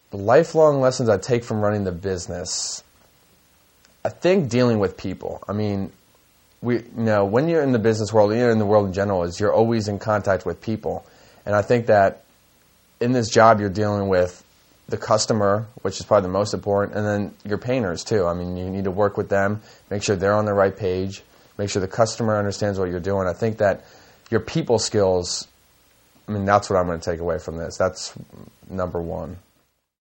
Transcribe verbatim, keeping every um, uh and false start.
the lifelong lessons I take from running the business, I think dealing with people. I mean, we you know when you're in the business world, you're in the world in general, is you're always in contact with people, and I think that in this job you're dealing with the customer, which is probably the most important, and then your painters too. I mean, you need to work with them, make sure they're on the right page, make sure the customer understands what you're doing. I think that your people skills, I mean, that's what I'm going to take away from this. That's number one.